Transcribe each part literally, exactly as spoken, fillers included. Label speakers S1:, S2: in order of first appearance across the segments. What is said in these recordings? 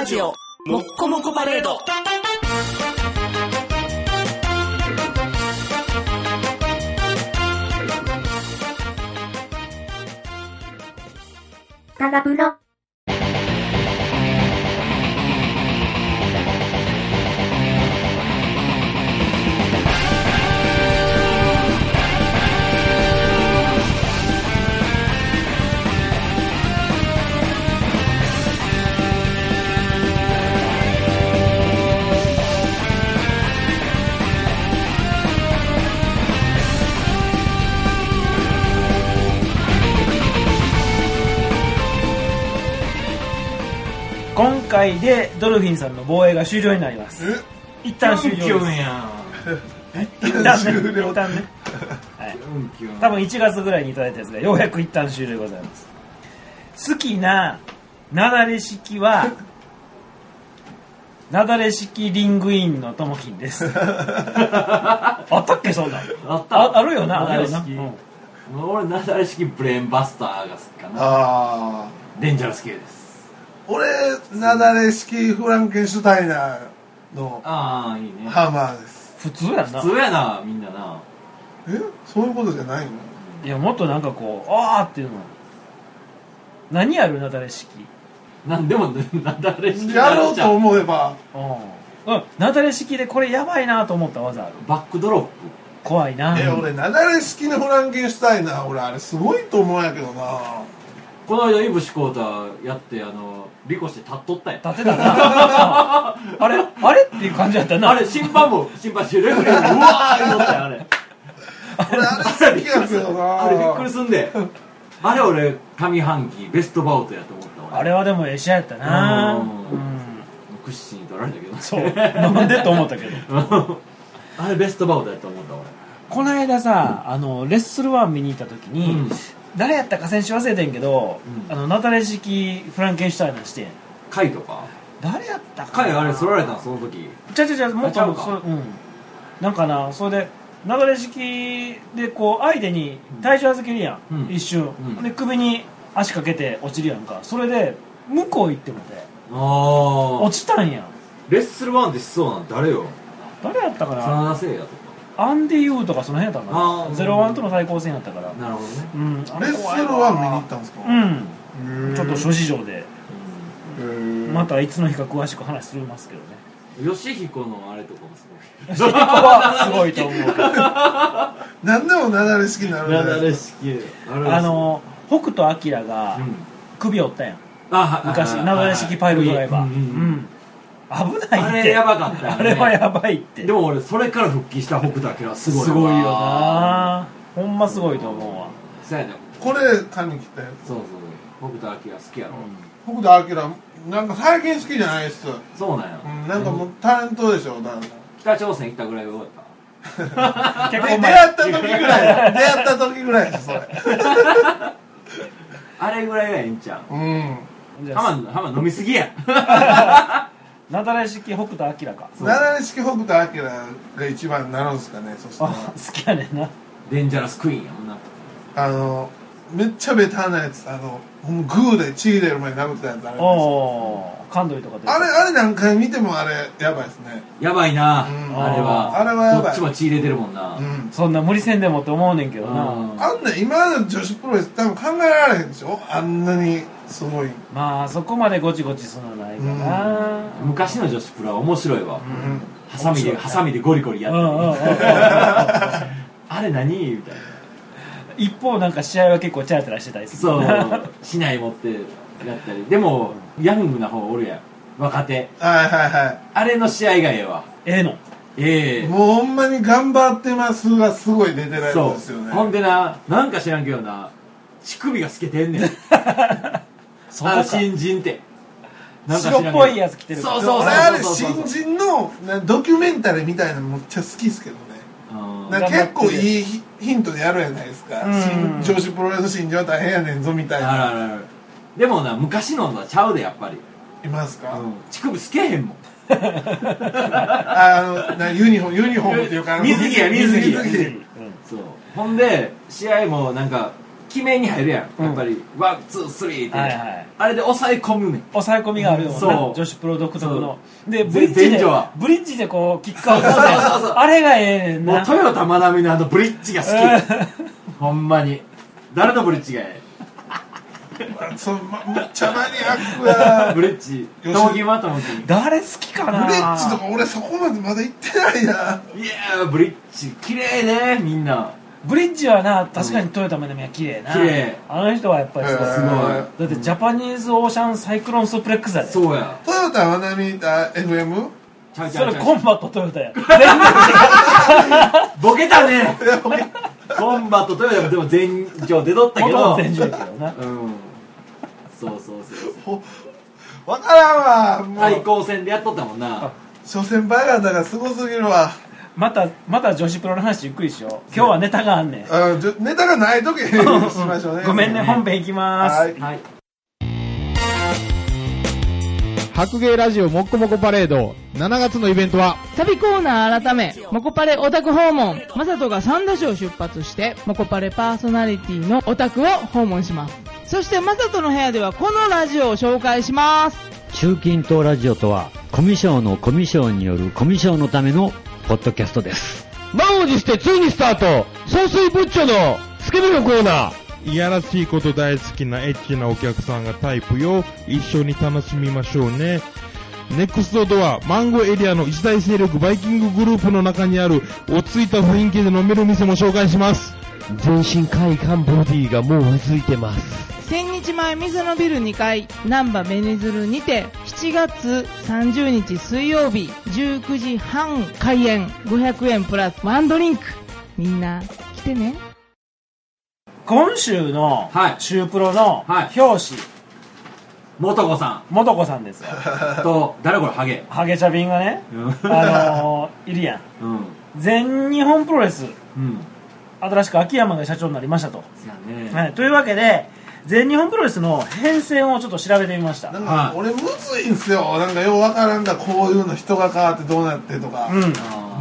S1: ラジオもっこもこパレード。
S2: タガプロ。
S3: 今回でドルフィンさんの防衛が終了になります。一旦終了です。一旦ね、一旦ね、はい、多分いちがつぐらいにいただいたやつがようやく一旦終了でございます。好きななだれ式はなだれ式リングインのともきんです。あったっけそんな
S4: あった
S3: あ, あるよな。
S4: なだれ式、うん、俺なだれ式ブレーンバスターが好きかな。
S5: あ
S4: デンジャラス系です。
S5: 俺なだれ式フランケンシュタイナーの
S4: ああいいね。
S5: ハーマーです。
S3: 普通やな。
S4: 普通やなみんなな。
S5: えそういうことじゃないの？
S3: いやもっとなんかこうあーっていうの何やるなだれ式
S4: なんでもなだれ式
S5: やろうと思えば
S3: うんうんなだれ式でこれやばいなと思った技ある？
S4: バックドロップ
S3: 怖いな。
S5: え俺なだれ式のフランケンシュタイナー俺あれすごいと思うんやけどな。
S4: この間イブシコータやってあのリコして立っとったやん。
S3: 立ってたな。あれあれっていう感じだったな。
S4: あれ審判も審判してレフェリーもうわーって乗ったよあれ。
S5: 俺あれ好きやけどな。
S4: あれびっくりすんで。あれ俺上半期ベストバウトやと思った俺。
S3: あれはでもエシャやったな。うん
S4: クッシーに取られたけど。
S3: そうなんでと思ったけど。
S4: あれベストバウトやと思った俺。
S3: この間さ、あのレッスルワン見に行った時に、うん、誰やったか選手忘れてんけど、うん、あのなだれ式フランケンシュタイナーしてん。
S4: カイとか
S3: 誰やったか
S4: カイあれ剃られたのその時。
S3: ちゃちゃちゃもっとそ、うん、なんかなそれでなだれ式でこう相手に体重預けるやん、うん、一瞬、うん、で首に足かけて落ちるやんか。それで向こう行ってもてあ落ちたんやん。
S4: レッスルワンでしそうなん誰よ。
S3: 誰やったかな。
S4: 真田誠也とか
S3: アンディ・ユーとかその辺やったかな。ゼロワンとの対抗戦やったから。
S4: なるほどね、
S3: うん、
S5: レッスルワン見に行ったんですか。
S3: うんちょっと諸事情でまたいつの日か詳しく話するますけどね。
S4: 吉彦のあれとかもすごい。
S3: 吉彦はすごいと思うけど
S5: 何でもなだれ式になるん
S4: なだれ式
S3: あの北斗晶が首折ったやん、うん、昔なだれ式パイルドライバー、うんうん危ないって。
S4: あれやばかったよね。
S3: あれはやばいって。
S4: でも俺それから復帰した北斗晶はすごい
S3: すごいよな。ほんますごいと思うわ。
S4: そうやね。
S5: これ買いに来たやつ。
S4: そうそう北斗晶好きやろ、
S5: うん、北斗晶なんか最近好きじゃないっす。
S4: そうなんや、
S5: うん、なんかもうタレントでしょ。だから
S4: 北朝鮮行ったぐらいで終わった
S5: 結構出会った時ぐらい出会った時ぐらいですそれ
S4: あれぐらいがええんちゃう。
S5: うん
S4: ハマハマ飲みすぎや
S3: なだれ式北斗晶か。
S5: なだれ式北斗晶が一番になるんですかね。そしたら
S3: 好きやねんな。
S4: デンジャラスクイーンやもんな。
S5: あのめっちゃベタなやつ、あのグーで血入れる前に殴ったやつあれです。
S3: おーカンドリとかで
S5: あれあれ何回見てもあれやばいですね。
S4: やばいな、
S5: うん、
S4: あれは
S5: あれはやばい。
S4: どっちも血入れてるもんな、
S5: うん、
S3: そんな無理せんでもって思うねんけどな。
S5: あんな今の女子プロレス多分考えられへんでしょ。あんなにすごい。
S3: まあそこまでゴチゴチするのはないかな、
S4: うん、昔の女子プロは面白いわ、うん、ハサミでハサミでゴリゴリやったりあれ何みたいな。
S3: 一方なんか試合は結構チャラチャラしてたりする。
S4: そう市内持ってやったり。でもヤングな方おるやん若手。
S5: はいはいはい。
S4: あれの試合がええわ。
S3: ええの
S4: ええ
S5: もうほんまに頑張ってますがすごい出てないんですよね。
S4: ほんでななんか知らんけどな乳首が透けてんねんその新人って
S3: なんか白っぽいやつ着てる。
S4: そうそうそうそう。
S5: あれ新人のドキュメンタリーみたいなのめっちゃ好きですけどね。なんか結構いいヒントでやるやないですか。女子プロレス新人は大変やねんぞみたいな。
S4: あらららでもな昔のはちゃうでやっぱり。
S5: いますか、
S4: うん、乳首透けへんもん
S5: あのなユニフォームユニフォームっていうか
S4: 水着や水着
S5: 水着、
S4: うん、そうほんで試合もなんか決めに入るやん、やっぱりワンツースリーって、
S3: はいはい、
S4: あれで抑え込むねん。
S3: 抑え込みがあるよね、
S4: そう
S3: 女子プロ独特の。でブリッジでブリッジでこうキックアウトしてあれがええねんな。
S4: もうトヨタまなみのあのブリッジが好きほんまに。誰のブリッジがええ
S5: そう、ま、めっちゃマニアックや
S4: ブリッジトモキンはトモキン
S3: 誰好きかな。
S5: ブリッジとか俺そこまでまだ行ってないな。
S4: いやーブリッジ綺麗ねみんな。
S3: ブリッジはな確かにトヨタまなみは綺麗な。綺麗。あの人はやっぱりすごい、えー、だってジャパニーズオーシャンサイクロンストプレックスだね。
S4: そうや。
S5: トヨタまなみだ エフエム？
S3: それコンバットトヨタや。
S4: ボケたね。コンバットトヨタもでも全場出とったけど。
S3: 全場やけどな。うん。
S4: そうそうそう。
S5: 分からんわ。
S4: 対抗戦でやっとったもんな。
S5: 初戦バカだからすごすぎるわ。
S3: またまた女子プロの話ゆっくりしよう。今日はネタがあんねん。
S5: あネタがない時にしましょうね。
S3: ごめんね、本編いきます。はい。はい、
S2: 白芸ラジオもっこもこパレードしちがつのイベントは
S6: 旅コーナー改めもこパレオタク訪問。マサトが三田市を出発してもこパレパーソナリティのオタクを訪問します。そしてマサトの部屋ではこのラジオを紹介します。
S7: 中近東ラジオとはコミュ障のコミュ障によるコミュ障のためのポッドキャストです。
S2: 満を持してついにスタート、総帥ブッチョのスケベのコーナー。
S8: いやらしいこと大好きなエッチなお客さんがタイプよ。一緒に楽しみましょうね。ネクストドアマンゴーエリアの一大勢力バイキンググループの中にある落ち着いた雰囲気で飲める店も紹介します。
S9: 全身快感ボディがもううずいてます。
S6: 千日前店のビルにかい難波ベニズルにてしちがつさんじゅうにち水曜日じゅうくじはん開演。ごひゃくえんプラスワンドリンク。みんな来てね。
S3: 今週のシュープロの表紙、
S4: 元子さ
S3: ん元子さんですよ
S4: と誰これハゲ
S3: ハゲチャビンがねあのー、いるやん、うん、全日本プロレス、うん、新しく秋山が社長になりましたと、ねはい、というわけで全日本プロレスの変遷をちょっと調べてみました。
S5: なんか俺むずいんすよ。なんかようわからんがこういうの人が変わってどうなってとか、うん、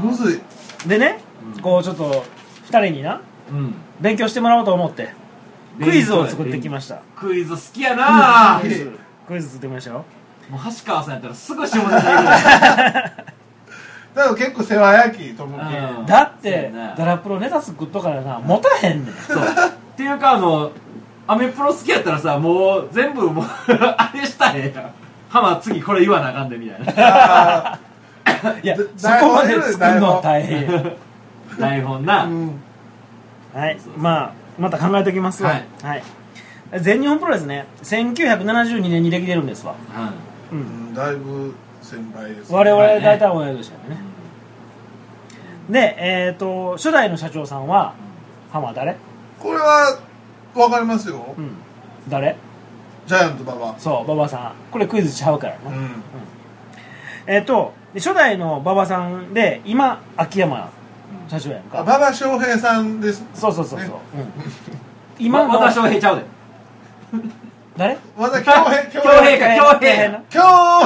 S5: むず
S3: いでね、うん、こうちょっとふたりにな、うん、勉強してもらおうと思ってクイズを作ってきました。
S4: クイズ好きやな
S3: クイズクイズ作ってみましたよ。
S4: もう橋川さんやったらすぐ下ネタいくだ
S5: から結構世話焼きと思う、
S3: うん、だってダラプロネタ作っとからな持たへんねん。
S4: そうっていうかあのアメプロ好きやったらさもう全部もうあれしたらええやん。ハマ次これ言わなあかんでみたいな。
S3: いやそこまで作るのは大変。
S4: 台本な、
S3: うん、はいまあまた考えておきますわ。はい、はい、全日本プロレスねせんきゅうひゃくななじゅうにねんにできてるんですわ、
S5: うんうん、だいぶ先輩です、
S3: ね、我々大体同い年だよね、うん、でえっ、ー、と初代の社長さんは浜誰？
S5: これはわかりますよ、うん、
S3: 誰？
S5: ジャイアント馬場。
S3: そう馬場さん。これクイズちゃうからな、うんうん、えっ、ー、と初代の馬場さんで今秋山社長やんか。
S5: 馬場翔平さんです。
S3: そうそうそうそう、ねうん、
S4: 今の和田翔平ちゃうで
S3: 誰？
S5: 和田恭平
S4: 恭平か恭平
S5: 恭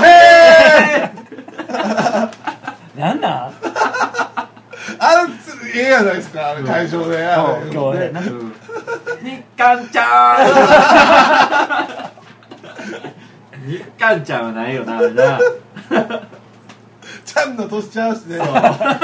S5: 平
S3: なんなん
S5: あれええやないですかあれ会場で
S3: 恭平な
S4: 日韓ちゃん日韓ちゃんはないよなあれな
S5: ちゃんの年ちゃうしね日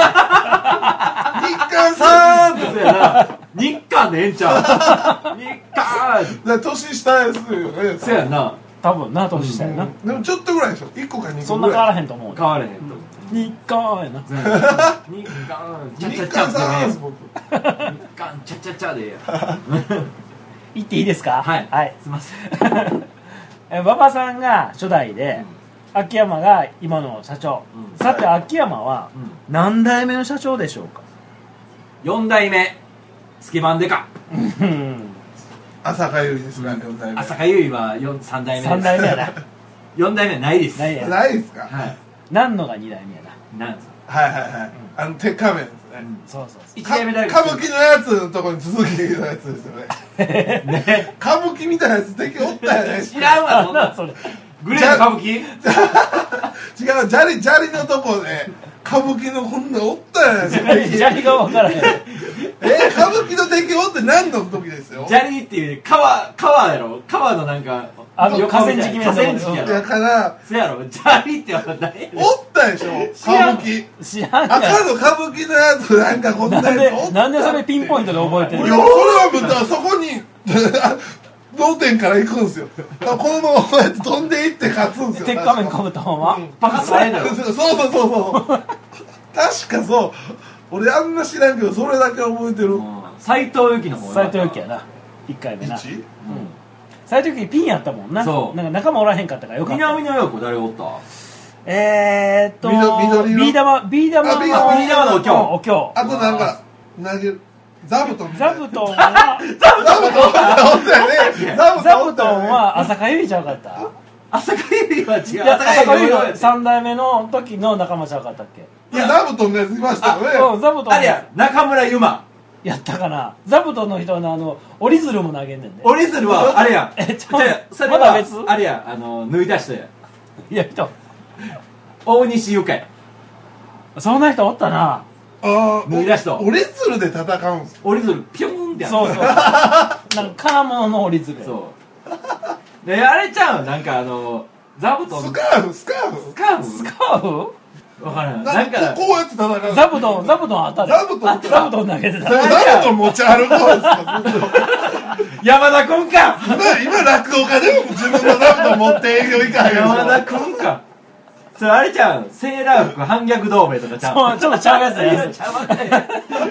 S5: 韓さんって
S4: そうやな日韓でええんちゃう日韓
S5: 年下ですよね。
S4: そうやな
S3: 多分な年下やな、
S5: うん、でもちょっとぐらいでしょいっこかにこぐらい。
S3: そんな変わらへんと思う。
S4: 変わらへんと思う、
S3: うん、日韓やな
S4: 日韓ちゃちゃちゃってね日韓ちゃちゃちゃでええや
S3: 言っていいですか？
S4: はい、
S3: はい、
S4: すいません
S3: 馬場さんが初代で、うん、秋山が今の社長、うん、さて秋山は何代目の社長でしょうか？
S4: よん代目スケバンデカ
S5: 浅香唯ですが、うん、よん代目。
S4: 浅香唯はさん代目です。
S3: さん代目やな
S4: よん代目はないです。
S3: ないや
S5: ないですか？
S3: はい。何のがに代目やな。
S4: なんですか？
S5: はいはいはい、うん、あの鉄仮面ですね、
S3: うん、そうそうそう。
S4: いち代目誰
S5: か歌舞伎のやつのところに続きのやつですよねね歌舞伎みたいなやつ敵おったよね。
S4: 知らんわそんなそれグレーの歌舞伎違
S5: うジャリジャリのとこで歌舞伎のこんなおったよね。
S3: ジャリが分からへん
S5: えー、歌舞伎の適応って何の時ですよ。
S4: 砂利っていう川川やろ、川のなんか
S3: あの河川敷みたいな
S4: 河川敷やろ。
S5: だから
S4: せやろ、砂利って何やねん。
S5: おったでしょ歌舞伎。
S3: 知らんや
S5: 赤の歌舞伎のやつなんかこんな
S3: なん
S5: やつおった。
S3: でなんでそれピンポイントで覚えてる
S5: いや、それはもうだからそこに同点から行くんですよ。このままこうやって飛んでいって勝つんですよ。
S3: 鉄仮面かぶったまま
S4: バカされんだよ。
S5: そうそうそうそう確かそう俺あんな知らんけどそれだけ覚えてる。
S4: 斎藤由貴の方
S3: 斎藤由貴やな、いっかいめな。
S5: 一
S3: 斎藤由貴ピンやったもんな。
S4: そう
S3: なんか仲間おらへんかったからよかった。
S4: 南野陽子誰おった？
S3: えーっと
S5: 緑色
S3: ビー玉ビー玉の
S5: あビー玉
S4: のお経
S3: お経。
S5: あとなんか投げる座布団
S3: 座布団は
S5: 座布団おったよね。座布
S3: 座布
S5: 団おったよね。
S3: 団は浅香唯ちゃうかった。
S4: 浅香唯は違う。
S3: いや浅香唯の
S4: の
S3: さん代目の時の仲間ちゃうかったっけ。
S5: いや座布団のやついましたよね。
S3: うん座布団
S4: あれや、中村ゆま。
S3: やったかな。座布団の人のあの折り鶴も投げんねんで。
S4: 折り鶴はあれや。
S3: えちょ
S4: じゃあそれは
S3: まだ別
S4: あれや、あの脱いだ人や。
S3: いや人
S4: 大西ゆかや。
S3: そんな人おったな。
S5: あ
S4: 脱いだ人。
S5: 折り鶴で戦うんす。
S4: 折り鶴ピョーンってやる。
S3: そうそうなんか金物の折り鶴。
S4: そうであれちゃう、なんかあの座布団
S5: スカーフスカーフ
S4: スカーフ
S3: スカーフ
S4: わからん。
S5: な
S4: なんんか
S5: かこうやって戦う。
S3: 座布団座布団あったで。
S5: 座布団
S3: 座布団投げてた。
S5: 座布団持ち歩こうですか。
S4: 山田君か。
S5: 今今落語家でも自分の座布団持って営業行かへんでしょ。
S4: 山田君か。それあれちゃう、セーラー服反逆同盟とかちゃう。
S3: そうちょっとちゃうやつやつ。
S4: ちゃうわね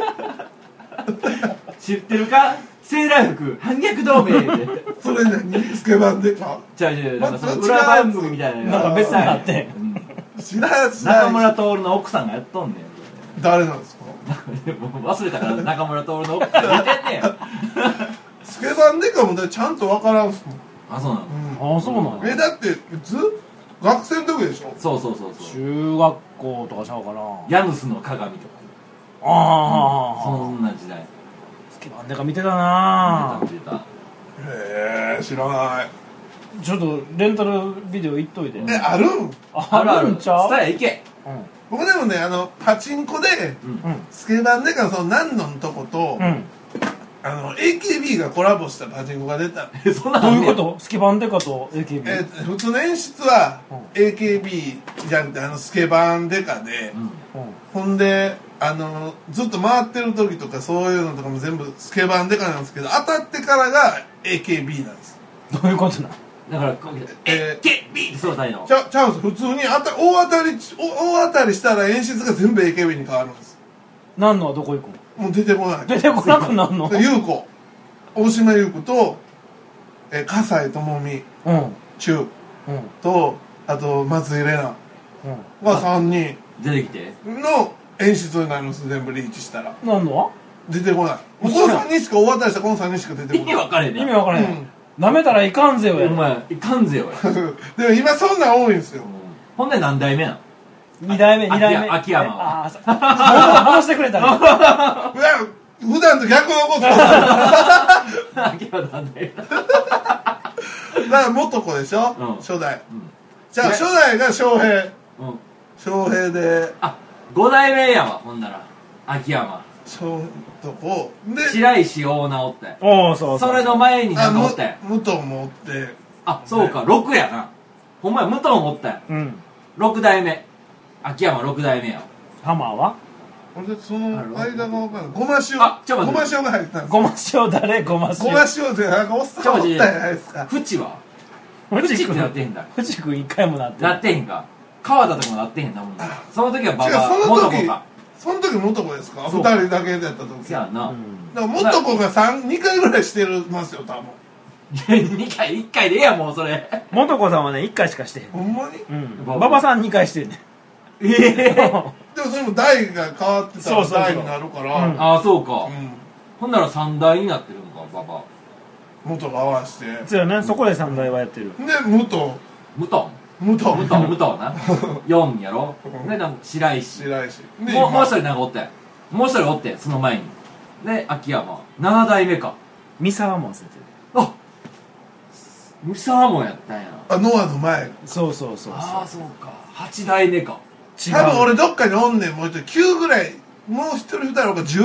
S4: 知ってるか？セーラー服反逆同盟って。
S5: それ何スケバンでか。
S4: ちゃうちゃう、なんかその
S5: ま
S4: 裏番組みたいなの
S3: なんか別になって
S5: 知らん知らん。
S4: 中村徹の奥さんがやっとんねん。
S5: 誰なんですか。
S4: もう忘れたから中村徹の奥さん似てんねん。
S5: スケバンでかもねちゃんとわからんすもん。
S4: あ、そうなの。
S3: あそうなの。
S5: えだっていつ学生の時でしょ。
S4: そうそうそうそう。
S3: 中学校とかちゃうかな。
S4: ヤヌスの鏡とか。
S3: ああ
S4: そんな時代。
S3: スケバンデカ見てたな。
S4: 見てた。
S5: へえ知らない。
S3: ちょっとレンタルビデオ行っといて。
S5: えあるん。
S4: あるある。
S3: んちゃう
S4: スタヤ行け。
S5: 僕でもねあのパチンコで
S3: うん
S5: スケバンでかその何のとこと
S3: うん
S5: あの エーケービー がコラボしたパチンコが出た。
S4: え、そんなん
S3: ど
S4: あねん
S3: うんいうこと？スケバンデカと エーケービ
S5: え
S3: ー。
S5: ー普通の演出は
S3: うん
S5: エーケービー じゃなくてあのスケバンデカで、
S4: うん
S5: ほんであのずっと回ってる時とかそういうのとかも全部スケバンデカなんですけど当たってからが エーケービー なんです。
S3: どういうことな？
S4: だからこうえけビーってそうだいの。
S5: ちゃチャンス普通に当た大当たりお大当たりしたら演出が全部 エーケービー に変わるんです。
S3: なんのはどこ行くの？
S5: もう出てこない。
S3: 出てこなくなんの？
S5: 優子大島優子とえ笠井智美
S3: うん
S5: 中
S3: うん
S5: とあと松井玲奈
S3: うん。
S5: がさんにん
S4: 出てきて。
S5: の演出になるんです全部リーチしたら
S3: なんのは？
S5: 出てこない。もうこのさんにんしか大当たりしたこのさんにんしか出て
S4: 意
S5: こない。
S4: 味分かれへんな。
S3: 意味わからへん。
S5: うん
S3: 舐めたらいかんぜよや。
S4: お前いかんぜよ。
S5: でも今そんなん多いんですよ。
S4: ほんで何代目なん？
S3: 二代目二代目。
S4: 秋山
S3: えああそう戻戻してくれたね。
S5: いや普段と逆のことだか
S4: 秋山何代目？
S5: ら元子でしょ、
S4: うん
S5: 初代、
S4: うん
S5: じゃあ初代が翔平
S4: うん。
S5: 翔平で
S4: あ、五代目やわほんなら。秋山。
S5: 翔とこで
S4: 白石大直おったやん。
S3: おおそうそう。
S4: それの前になんかおったやん。
S5: 武藤もおって
S4: あ、そうか、六やな。ほんまや、武藤もおったやん。
S3: うん。
S4: 六代目。秋山六代目やわ。
S3: ハマーは？
S5: 俺その間が分かんないごま塩
S4: あちょっと
S5: ごま
S4: 待って
S5: 塩が入ってたんです
S3: ごま塩誰？ごま塩。
S5: ごま塩ってなんかおっさんおったじゃないですか。
S4: フチは
S3: フチ
S4: フチってなっ
S3: 君
S4: てへんだ。
S3: フチ君一回もなって
S4: なってへんか。川田とかもなってへんなもんな。その時はバ
S5: 違う
S4: バア、
S5: その時
S4: 元子か。
S5: その時元子ですか
S4: そう
S5: 二人だけでやった時だか
S4: せやな。
S5: ら元子が三二回ぐらいしてるますよ多分。
S4: にかい、いっかいでええやんもうそれ。
S3: 元子さんはね一回しかしてへん。
S5: ほんまに
S3: うん。馬場さん二回してんねん。
S4: ええ
S5: でもそれも代が変わってた
S3: そうそうそう
S5: ら代になるから
S3: うん
S4: ああ、そうか。
S5: うん
S4: ほんなら三代になってるのか、ババア。
S5: 元が合わせて
S3: そうやね。そこで三代はやってる。
S5: で武藤
S4: 武藤。
S5: 武藤
S4: 武藤、武藤な。四やろ。で、なんか白石。
S5: 白石で
S4: もう、もう一
S5: 今
S4: 人なんかおったやん。もう一人おってん、その前に。で、秋山。七代目か。
S3: 三沢も忘れてる。
S4: あ三沢もやったんや。
S5: あノアの前
S3: そうそうそう
S4: ああ、そうか。八代目か。
S3: そう。違う。
S5: 多分俺どっかにおんねんもう一人きゅうぐらいもう一人二人かじゅう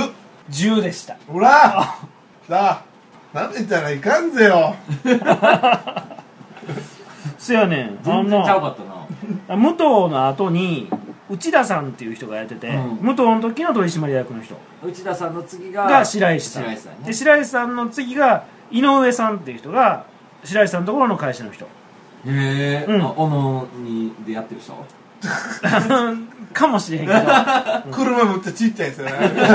S3: じゅうでした。
S5: ほらさあなめたらいかんぜよ。
S3: そやねん。
S4: 全然ちゃうかったな。
S3: 武藤の後に内田さんっていう人がやってて、うん、武藤の時の取締役の人、
S4: 内田さんの次が
S3: が白石さん、
S4: 白石さん、ね、
S3: で白石さんの次が井上さんっていう人が白石さんのところの会社の人。
S4: へえ、うん、小野にでやってる人
S3: かもしれへんけど
S5: 車むってちっちゃいですよね。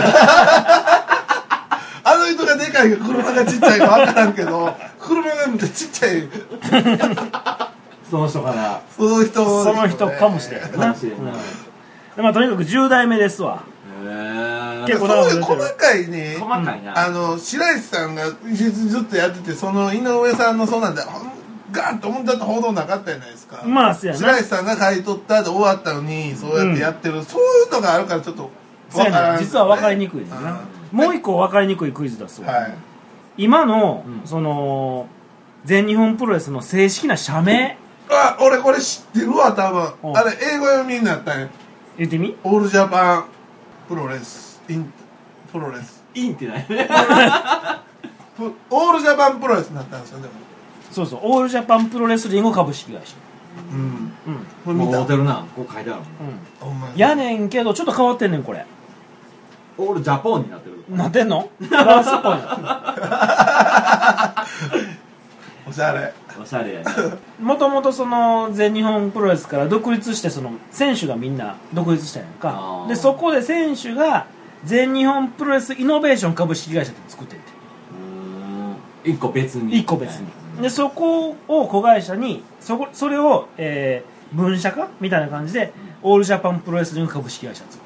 S5: あの人がでかいか車がちっちゃいか分からんけど、車がむってちっちゃい
S4: その人かな。
S5: その人、ね、
S3: その人かもしれんな。かもしれんな。でまあとにかくじゅう代目ですわ。
S5: へえ。結構そういう細かいね。
S4: 細かいな。
S5: あの白石さんがずっとやってて、その井上さんのそうなんでガーンと思ったと報道なかったじゃないですか。
S3: まあそうやな。
S5: 白石さんが買い取ったで終わったのにそうやってやってる、うん、そういうのがあるからちょっと
S3: 分からん、ね、実は分かりにくいですな。もう一個分かりにくいクイズだそう。はい、今の、うん、その全日本プロレスの正式な社名。
S5: あ、俺これ知ってるわ多分。あれ英語読みになったんや。
S3: 言ってみ。
S5: オールジャパンプロレスインプロレス
S4: インってない
S5: オールジャパンプロレスになったんですよ。でも
S3: そうそう、オールジャパンプロレスリング株式会社。
S5: うんうん。
S4: これ見た。モデルな、こう書いてある。
S3: うん。やねんけどちょっと変わってんねんこれ。
S4: オールジャポンになってる。
S3: なってんの？フランスっぽい
S5: な。おしゃれ。
S4: おしゃれやね。
S3: もともとその全日本プロレスから独立して、その選手がみんな独立したんやんか。でそこで選手が全日本プロレスイノベーション株式会社って作ってんて。
S4: うん。一個別に。
S3: 一個別に。でそこを子会社にそこそれを、えー、分社化みたいな感じで、うん、オールジャパンプロレスリング株式会社作ってて、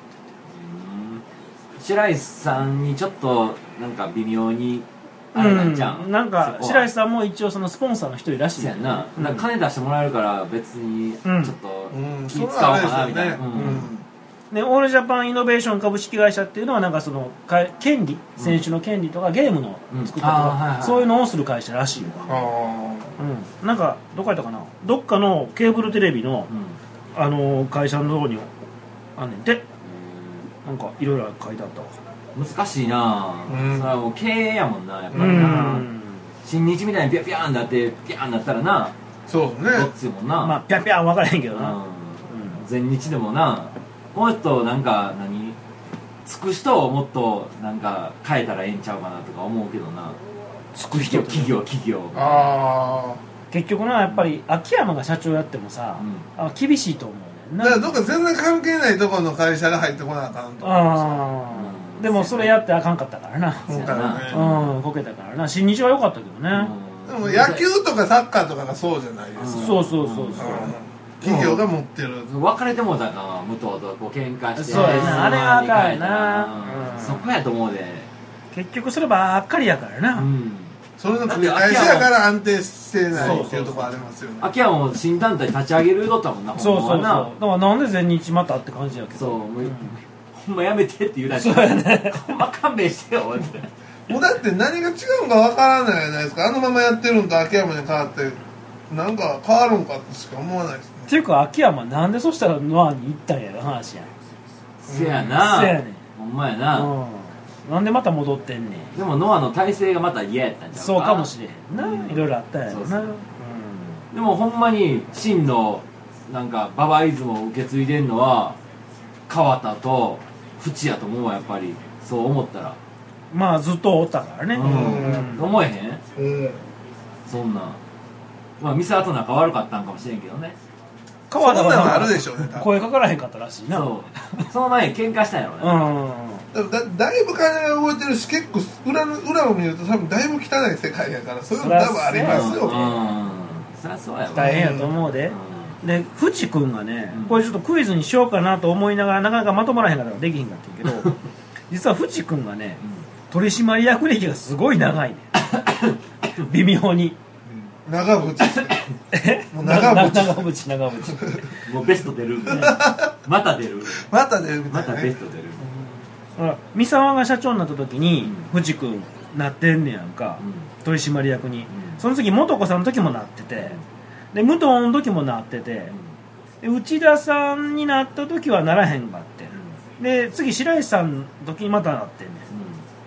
S4: 白石さんにちょっとなんか微妙にあれなんちゃう、
S3: うん、なんか白石さんも一応そのスポンサーの一人らしい
S4: やんな、うん、なんか金出してもらえるから別にちょっと気使おうかなみたいな。
S3: でオールジャパンイノベーション株式会社っていうのはなんかその権利、選手の権利とかゲームの作ったとか、そういうのをする会社らしいわ。うん、なんかどこやったかな、どっかのケーブルテレビの、うん、あの会社のとこにあんねんて、なんかいろいろ書いてあったわ。
S4: 難しいなぁ、うん、それはもう経営やもんな、やっぱりな。新日みたいにピャピャーンだってピャーンだったらな、
S5: そうね、
S4: どっちもな、
S3: まあピャピャーン分からへんけどな、うん、
S4: 全日でもな、もっとなんか何つく人をもっとなんか変えたらええんちゃうかなとか思うけどな。
S3: つく人、
S4: 企業企業
S5: ああ
S3: 結局な、やっぱり秋山が社長やってもさ、うん、あ厳しいと思うねんな。
S5: だからどっか全然関係ないところの会社が入ってこなあかんと
S3: ああ、うん、でもそれやってあかんかったからな。
S5: そうかね、
S3: うん、こけたからな。新日は良かったけどね、
S5: うん、でも野球とかサッカーとかがそうじゃないですか、
S3: うん、そうそうそうそう、うん、
S5: 企業が持ってる、
S4: 別れてもうたか、武藤とこう喧嘩して、
S3: そうやな、あれはあかんやな、
S4: うん、そこやと思うで。
S3: 結局そればっかりやからな、うん、
S5: それの繰り返しやから安定してないっていうところありますよね。
S4: 秋山も新団体立ち上げるよったもんな。
S3: そうそうそう、だからなんで全日またって感じやけど、
S4: そう、もう、うん、ほんまやめてって言うらしい。そうやね、ほんま勘弁してよって
S5: もうだって何が違うんかわからないじゃないですか。あのままやってるんと秋山に変わってなんか変わるんかってしか思わないですね。
S3: っていうか秋山なんでそしたらノアに行ったんやろ話やん。
S4: せやな、
S3: せやねん、
S4: ほんまやな、うん、
S3: なんでまた戻ってんねん。
S4: でもノアの体制がまた嫌やったんちゃうか。
S3: そうかもしれへんな、うん、いろいろあったんやろな。そうそう、うん、
S4: でもほんまに真のなんかババイズムを受け継いでんのは川田と淵やと思うわ、やっぱりそう思ったら。
S3: まあずっとおったからね、
S4: うん、思えへん、うん、そんな、まあ三沢と仲悪かったんかもしれんけどね。
S5: 川田はあるでしょうね。
S3: 声かからへんかったらしいな。
S4: そうその前に喧嘩したんやろね、
S5: うん、だ, だいぶ金が動いてるし、結構 裏, の裏を見ると多分だいぶ汚い世界やから、そういうの多分ありますよ。
S4: そりゃそうやわ、
S3: 大変やと思うで、うん、で淵君がね、これちょっとクイズにしようかなと思いながらなかなかまとまらへんからできへんかったけど実は淵君がね、取締役歴がすごい長いね微妙に
S5: 長渕
S3: もう長渕長渕長渕
S4: もうベスト出るみたいなまた出る
S5: また出るみたいな、ね、
S4: またベスト出る、
S3: うん、三沢が社長になった時に淵君なってんねやんか、うん、取締役に、うん、その次素子さんの時もなってて、で武藤の時もなってて、で内田さんになった時はならへんかって、で次白石さんの時にまたなってんねん、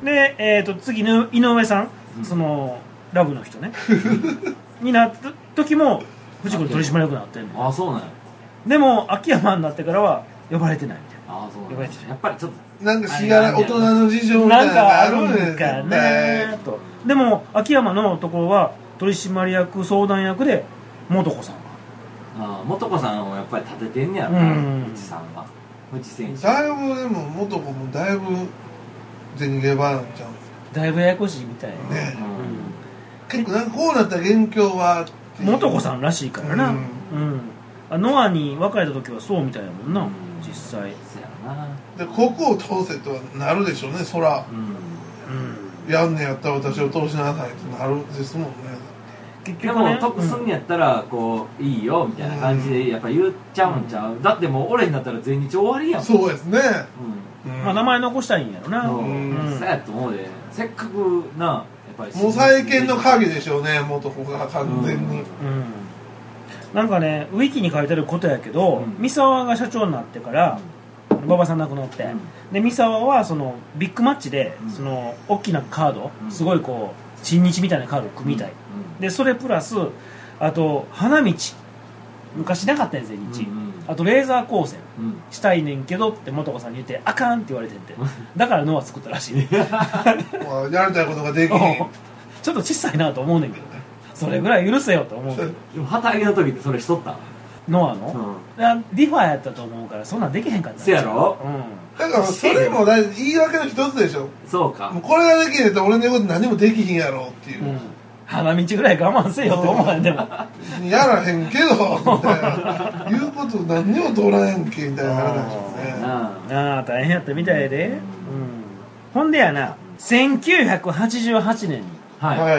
S3: で、えー、と次の井上さん、うん、そのラブの人ねになった時も藤子取締役になってんの。
S4: あ、そうなんや。
S3: でも秋山になってからは呼ばれてないみたいな。
S4: あ、そうなんや。
S3: 呼ばれてない。
S4: やっぱりちょっと
S5: なんかしがら大人の事情みたいなのがあるんですかね
S3: と。でも秋山のところは取締役相談役で素子さんが。
S4: ああ、素子さんをやっぱり立ててんねやろな、藤さんは。藤選手。
S5: だいぶでも素子もだいぶ銭ゲバなんちゃうんですか。
S3: だいぶややこしいみたいな
S5: ね。結構なんかこうなった元凶は
S3: 素子さんらしいからな。うん。あ、ノアに別れた時はそうみたいやもんな、実際。
S5: でここを通せとはなるでしょうね、そら、うん、やんねやったら私を通しなさいってなるですもんね。
S4: 結局ね、でも得すんやったらこういいよみたいな感じでやっぱ言っちゃうんちゃう、うん、だってもう俺になったら全日終わりやん。
S5: そうですね、
S3: うんうん、まあ名前残したいんやろな。
S4: そう、うん、そうやと思うで、せっかくなやっぱり
S5: もう再建の鍵でしょうね、元子が完全に、うんうん、
S3: なんかねウィキに書いてあることやけど、うん、三沢が社長になってから馬場さん亡くなって、うん、で三沢はそのビッグマッチで、うん、その大きなカード、うん、すごいこう新日みたいなカードを組みたい、うん、でそれプラスあと花道昔なかったやつ全日、うんうん、あとレーザー光線、うん、したいねんけどって素子さんに言ってあかんって言われてんてだからノア作ったらしい
S5: やりたいことができへん
S3: ちょっと小さいなと思うねんけどね、それぐらい許せよと思うけど
S4: でも旗揚げの時ってそれしとった？
S3: ノアの、うん、ディファーやったと思うからそんなんできへんかった
S4: せやろ、
S3: うん、
S5: だからそれも言い訳の一つでしょ。
S4: そうか、
S5: もうこれができへんと俺の言うこと何もできひんやろっていう、うん、
S3: 花道ぐらい我慢せよと思うねんでも
S5: やらへんけどみたいな言うこと何にも通らへんけみたいな話ですね。
S3: ああ大変やったみたいで、うんうん、ほんでやなせんきゅうひゃくはちじゅうはちねんに、はい、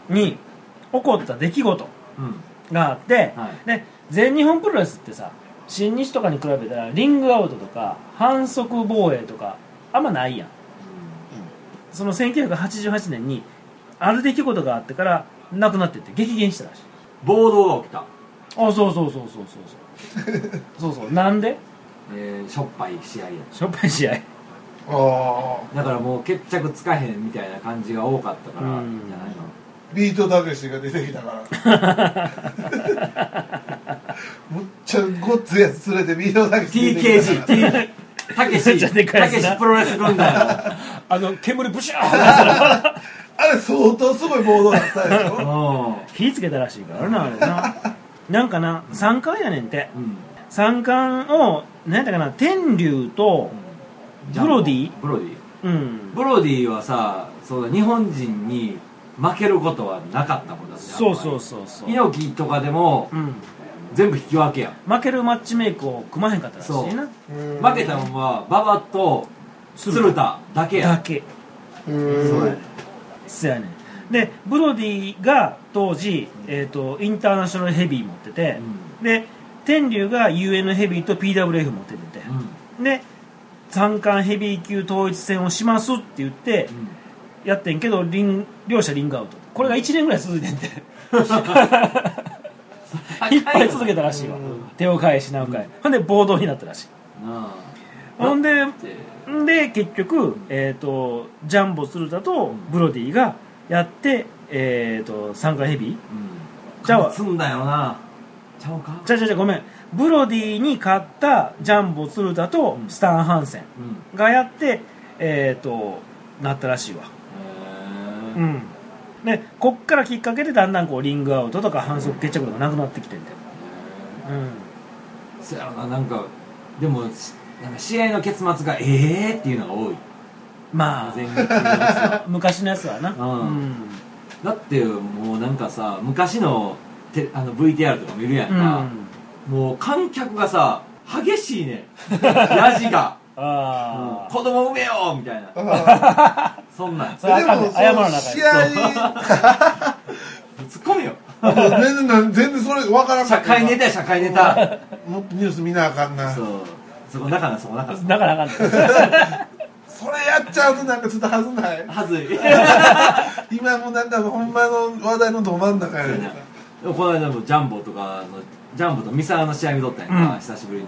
S3: に起こった出来事があって、はい、で全日本プロレスってさ新日とかに比べたらリングアウトとか反則防衛とかあんまないやん、うん、そのせんきゅうひゃくはちじゅうはちねんにある出来事があってからなくなってって激減したらしい。
S4: 暴動が起きた。
S3: あ、そうそうそうそうそうそうそうそうなんで、
S4: えー、しょっぱい試合や
S3: しょっぱい試合
S5: あ
S4: だからもう決着つかへんみたいな感じが多かったからじゃないの。
S5: ビートたけしが出てきたからむっちゃごっついやつ連れてビートたけし
S4: ティーケージー たけしたけしプロレス軍団
S3: あの煙ブシャー
S5: あれ相当すごいボードだったでしょ
S3: 火つけたらしいからなあれななんかな三冠やねんて、うん、三冠を何やったかな天竜とブロディ
S4: ブロディ、
S3: うん、
S4: ブロディはさそうだ日本人に負けることはなかったもんだって。
S3: そうそうそうそう
S4: 猪木とかでも、うん、全部引き分けやん。
S3: 負けるマッチメイクを組まへんかったらしいな。
S4: 負けたのは馬場と鶴田だけや
S3: だけそうやねそうやねでブロディが当時、えー、とインターナショナルヘビー持ってて、うん、で天竜が ユーエヌ ヘビーと ピーダブリューエフ 持ってて、うん、で三冠ヘビー級統一戦をしますって言って、うんやってんけどリン両者リングアウトこれがいちねんぐらい続いてんていっぱい続けたらしいわ、うん、手を変え品を変え、うん、ほんで暴動になったらしい、うん、ほんでんで結局、えー、とジャンボ鶴田とブロディがやって、えー、と三冠ヘビー、うん、
S4: じゃあ勝つんだよなちゃうか
S3: じゃあじゃあじゃあごめんブロディに勝ったジャンボ鶴田とスタン・ハンセンがやって、えー、となったらしいわ。うん、でこっからきっかけでだんだんこうリングアウトとか反則決着とかなくなってきてんだよ、
S4: うん、そやろななんかでもなんか試合の結末がええーっていうのが多い
S3: まあ昔のやつはな、うんうん、
S4: だってもうなんかさ昔のてあの ブイティーアール とか見るやんか、うん、もう観客がさ激しいねヤジがあ、うん、子供産めよみたいなそんなん
S3: それあかんね謝らなあかん
S5: 試合
S4: ツッコミよ
S5: 全然全然それ分からんかった
S4: 社会ネタや社会ネタ
S5: もっとニュース見なあかんな
S4: そうそこ中なそこ中な
S3: だからあかんね
S5: それやっちゃうとなんかちょっとはずない
S4: はずい
S5: 今もなんかほんまの話題のど真ん中やねんか
S4: この間もジャンボとかのジャンボと三沢の試合見とったんやんか、うん、久しぶりに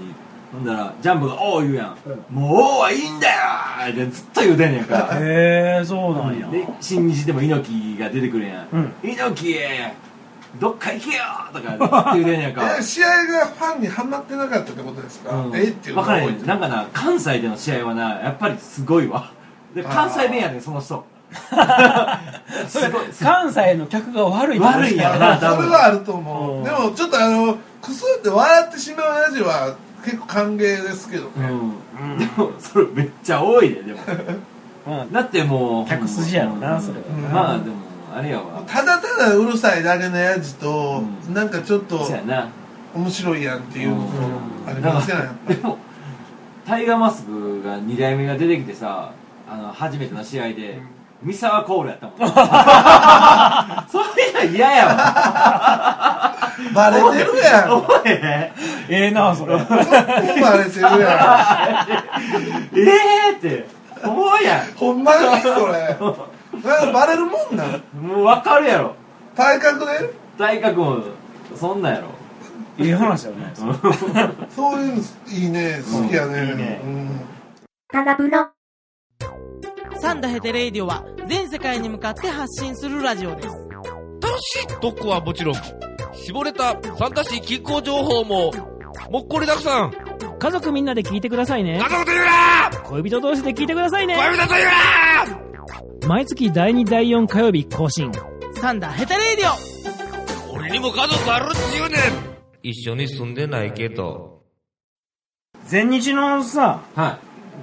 S4: ほんだらジャンボが「おー」言うやん、もう「おーはいいんだよ!」ってずっと言うてんねんか。
S3: へえ、そうなんや。
S4: で新日でも猪木が出てくるやん
S3: 「
S4: 猪木どっか行けよ!」とかずっと言うてんねんか。
S5: 試合がファンにハマってなかったってことですか？えっていうの
S4: 分からへん。なんかな、関西での試合はなやっぱりすごいわ。で関西弁やねんその人。
S3: それ関西の客が悪い
S4: 悪いやろな。
S5: それはあると思う。でもちょっとあのクスって笑ってしまうヤジは結構歓迎ですけどね。
S4: でもそれめっちゃ多いで。でもだってもう
S3: 客筋やろな、それは。
S4: まあでもあれやわ、
S5: ただただうるさいだけのヤジとなんかちょっと
S4: そうやな、
S5: 面白いやんっていうのもありますやん。やっぱり
S4: でもタイガーマスクがに代目が出てきてさ、あの初めての試合で三沢コールやったもん。そういうの嫌やわ。
S5: バレてるやん。
S4: お前
S3: ええなそれ。
S5: バレてるやん。
S4: ええって思うやん。
S5: ほんまにそれ。バレるもんなん。
S4: もう分かるやろ。
S5: 体格で？
S4: 体格もそんなんやろ。
S3: いい話だよね。
S5: そういうのいいね、好きやね。いいね。
S10: タガプロ。
S6: サンダヘテレイディオは全世界に向かって発信するラジオです。
S9: 楽しい特攻はもちろん、絞れたサンタシー気候情報ももっこりたくさん。
S11: 家族みんなで聞いてくださいね。
S9: 家族と言うな。
S11: 恋人同士で聞いてくださいね。
S9: 恋人と言う
S11: な。毎月だいにだいよん火曜日更新、
S6: サンダヘテレイディオ。
S9: 俺にも家族あるっちゅうねん。一緒に住んでないけど。
S3: 全日のさ、はい、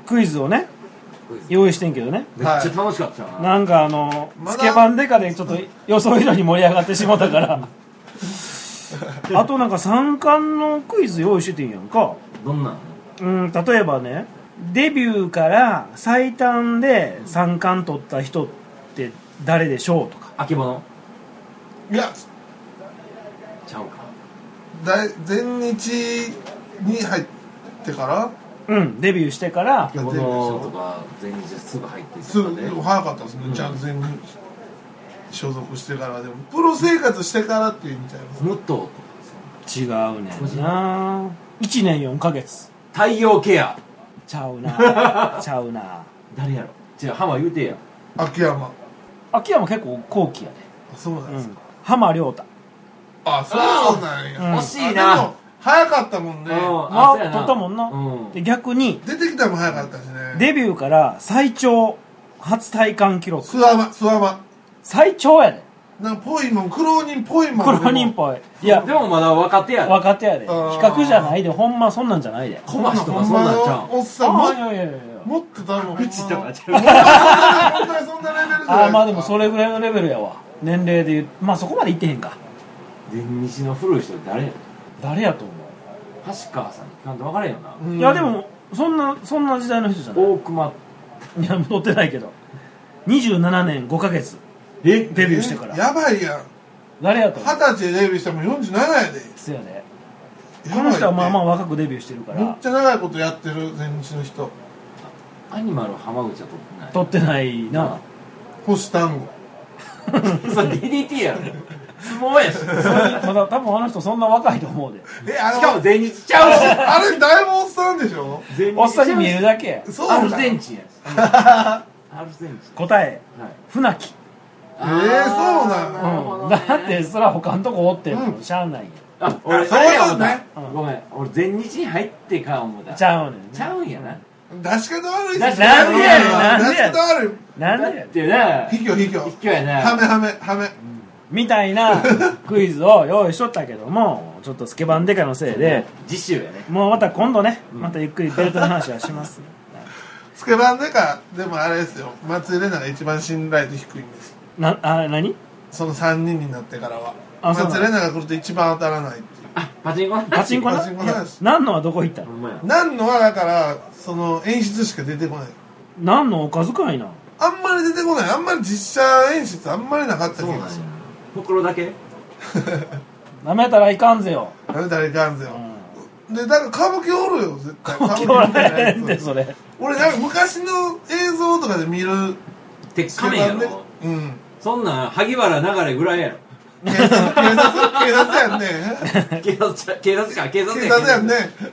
S3: クイズをね用意してんけどね、
S4: めっちゃ楽しかったな。
S3: なんかあのスケバンデカでちょっと予想以上に盛り上がってしまったからあとなんか三冠のクイズ用意しててんやんか。
S4: どんな
S3: の？うん、例えばね、デビューから最短で三冠取った人って誰でしょうとか。
S4: あけぼの？
S5: いや
S4: ちゃうか。
S5: 全日に入ってから
S3: うん、デビューしてから
S4: あけぼのとか全日すぐ入って
S5: すぐ早かったですね、うん、ちゃんと全日所属してから。でもプロ生活してからっていう意味ちゃいます。
S4: もっと
S3: 違うねんな。いちねんよんかげつ。
S4: 太陽ケア
S3: ちゃうなちゃうな。
S4: 誰やろ。違う、浜言うてや。
S5: 秋山。
S3: 秋山結構後期やで。
S5: あ、そうなんですか、うん、
S3: 浜亮太。
S5: あ、そうなんや、
S4: うん、惜しいな。
S5: 早かったもんね。
S3: まあ、取ったもんな、うん、で逆に
S5: 出てきたも早かったしね。
S3: デビューから最長初体感記録。
S5: 諏訪間、諏訪間
S3: 最長やで。
S5: なんかぽいもん、苦労人ぽいも
S3: ん。苦労人っぽい。いや
S4: でもまだ若手やで。
S3: 若手やで。比較じゃないで、ほんまそんなんじゃないで。
S4: 小橋とかそんなんちゃう。
S5: おっさんも、
S3: いやいやいや
S5: もっと多分
S4: 口とかちゃう。
S5: 本当にそんなレベルじゃないですか。
S3: あ、まあでもそれぐらいのレベルやわ。年齢で言う、まあそこまでいってへんか。
S4: 全日の古い人誰や？
S3: 誰やと思う？
S4: 橋川さんに聞かんと分からへんよな。
S3: いやでもそんなそんな時代の人じゃない。
S4: 大熊。
S3: いや戻ってないけどにじゅうななねんごかげつえデビューしてから。
S5: やばいやん。
S3: 誰やと思う？
S5: 二十歳でデビューしてもよんじゅうななやで。
S3: そうやね。この人はまあまあ若くデビューしてるから。
S5: めっちゃ長いことやってる全日の人。
S4: アニマル浜口は
S3: 取ってない。取ってないな。
S5: 星単語
S4: それ ディーディーティー やろ。相撲やし。
S3: まだ多分あの人そんな若いと思うで。
S5: え、あの
S4: しかも全日ちゃうし。
S5: あれだいぶおっさんでしょ。
S3: おっさんに見えるだけ。
S5: そう
S4: アルゼンチンやし。アルゼンチン。
S3: 答え、船木。
S5: えー、そうな
S3: の。だってそら他のとこおってもしゃあないや。
S4: あ、俺そうやもんね。ごめん、俺全日に入ってか思うた。
S3: ちゃうねん。
S4: ちゃうんやな。
S5: 出し方悪い
S3: ですね。なんでやねん。
S5: なんでやねん。出し方悪い。
S3: なんでやねん。
S4: ってな。
S5: ひきょひきょ。
S4: ひきょやな。
S5: はめはめはめ。
S3: みたいなクイズを用意しとったけども、ちょっとスケバンデカのせいで
S4: 次週やね。
S3: もうまた今度ね、またゆっくりベルトの話はします。
S5: スケバンデカでもあれですよ。松井玲奈が一番信頼度低いんです。
S3: な、あ、何？
S5: そのさんにんになってからは。松井玲奈が来ると一番当たらないっていう。
S4: あ、パチンコ？
S3: パチンコな。何のはどこ行ったの？
S5: 何のはだからその演出しか出てこない。
S3: 何のおかずかいな。
S5: あんまり出てこない。あんまり実写演出あんまりなかった気がする。
S4: 袋だけ
S3: なめたらいかんぜよ。
S5: なめたらいかんぜよ。で、だから歌舞伎おるよ、絶対。歌舞
S3: 伎おらへんってそれ。
S5: 俺なんか昔の映像とかで見る。
S4: 鉄仮面やろ。
S5: うん。
S4: そんなん萩原流れぐらいやろ。
S5: 警察警察警察やんね。
S4: 警察警察か警察
S5: 警察やんね。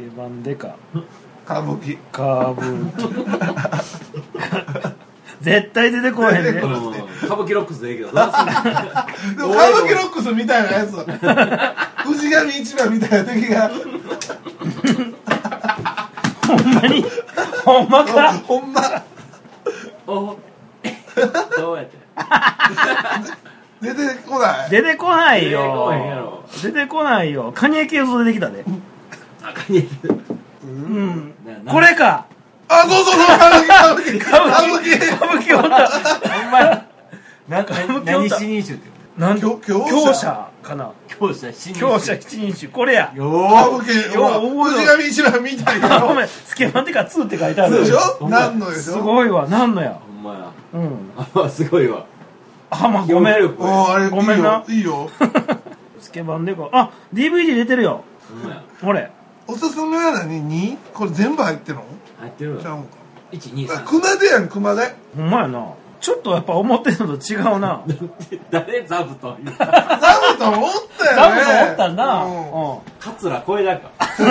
S3: ケバンデカ
S5: 歌舞伎
S3: 歌舞伎絶対出てこへんね。
S4: 歌舞伎ロックスでいいけど。でも
S5: 歌舞伎ロックスみたいなやつ。藤上一番みたいな敵が。
S3: ほんまにほんまか
S5: ほんま。
S4: おどうやって
S5: 出てこない
S3: 出てこないよ。出てこないよ。カニエ系出てきたで。
S4: あ、カニエ。
S3: うん。これか。
S5: あ、そうそうそう、歌舞伎歌舞伎歌舞伎
S3: 歌舞伎おった。
S4: ほんまや。なんか何七人衆って
S3: なん強強者かな。
S4: 強者七人衆。
S3: 強者七人衆これや。
S5: 歌舞伎藤上一番みたいな。
S3: ごめんスケバンってかツーって書いてある
S5: でしょ。なんのでしょ。
S3: すごいわ。なんのや。
S4: ほんまや。
S3: うん。
S4: あ、すごいわ。
S3: あ、まあごめん。
S5: おあれ
S3: ごめんな。
S5: いいよ。
S3: スケバンでか。あ、ディーブイディー 出てるよ。
S4: ほんまや。
S3: これ。
S5: おすすめは何？に？これ全部入ってるの？
S4: 入ってる。
S5: ちゃうんか。
S4: いち、に、さん。
S5: 熊手やん、熊手。
S3: ほんまやな。ちょっとやっぱ思ってるのと違うな。
S4: 誰座布団言う
S5: 座布団おったよね。
S3: 座布団おったんだ。うん。
S4: 桂小枝か。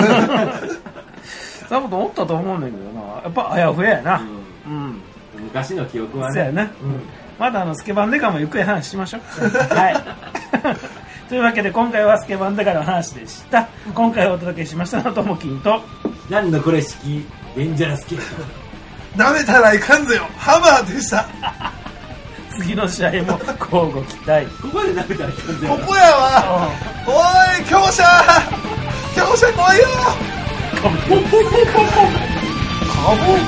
S3: 座布団おったと思うんだけどな。やっぱあやふややな。うん。
S4: 昔の記憶はね。
S3: そうやな。うん。まだあのスケバンデカもゆっくり話しましょう。はい。というわけで今回はスケバンデカの話でした。今回お届けしましたのはともきんと。
S4: 何のこれ式デンジャラス系。
S5: 舐めたらいかんぜよハマーでした。
S3: 次の試合も交互期待。
S4: ここで舐めたらいかんぜよ。
S5: ここやわ。おい強者強者来いよ。
S3: カボカボ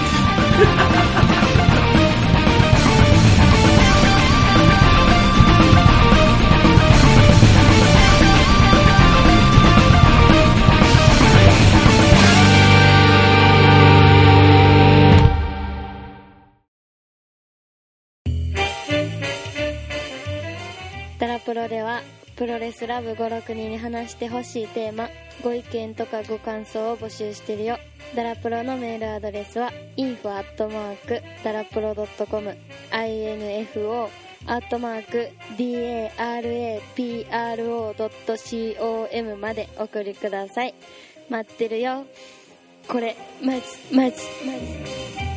S12: ダラプロではプロレスラブご、ろくにんに話してほしいテーマ、ご意見とかご感想を募集してるよ。ダラプロのメールアドレスは インフォ アットマーク ダラプロ ドットコム インフォ アットマーク ダラプロ ドットコム までお送りください。待ってるよ。これマジマジマジ